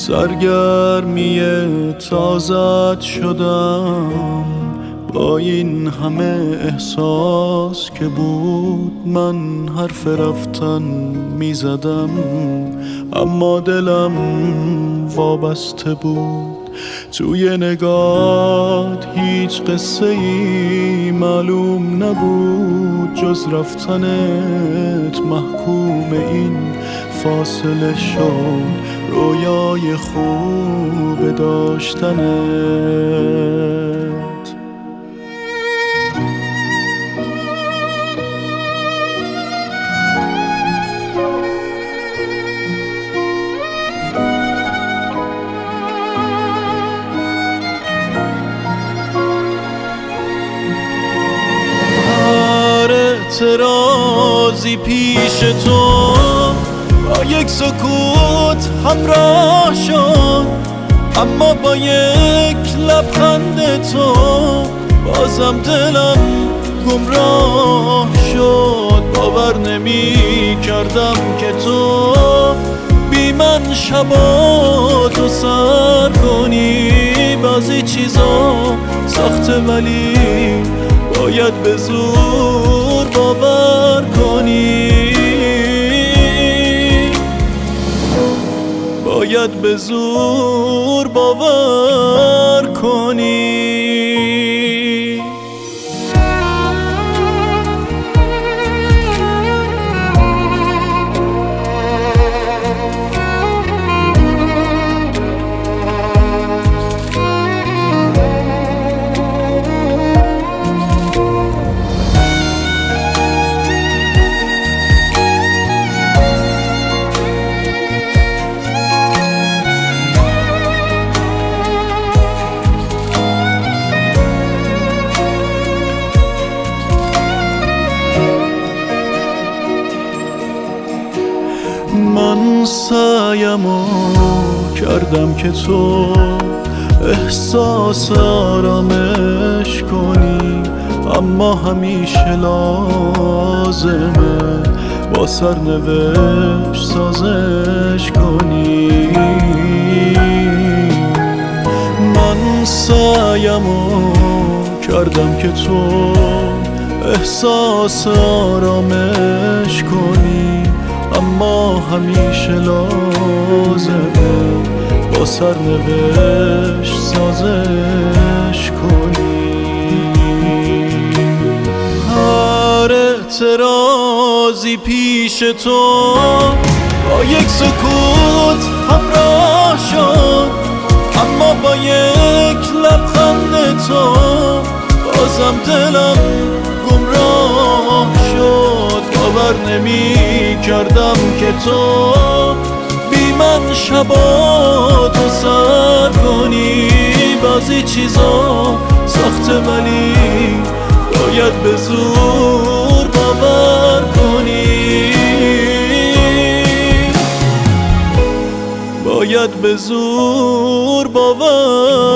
سرگرمی تازت شدم با این همه احساس که بود. من حرف رفتن میزدم اما دلم وابسته بود. توی نگات هیچ قصه ای معلوم نبود جز رفتنت محکوم این فاصله شد رویای خوب داشتنت. اعتراضی پیش تو با یک سکوت همراه شد، اما با یک لبخند تو بازم دلم گمراه شد. باور نمی کردم که تو بی من شباتو سر کنی. بعضی چیزا سخته ولی باید به زور باور کنی، باید به زور باور کنی. من سعیمو کردم که تو احساس آرامش کنی، اما همیشه لازمه با سرنوشت سازش کنی. من سعیمو کردم که تو احساس آرامش کنی، اما همیشه لازمه با سرنوشت سازش کنی. هر اعتراضی پیش تو با یک سکوت همراه شد، اما با یک لبخند تو بازم دلم گمراه شد. باور نمی کردم که تو بی من شباتو سر کنی. بعضی چیزا سخته ولی باید به زور باور کنی، باید به زور باور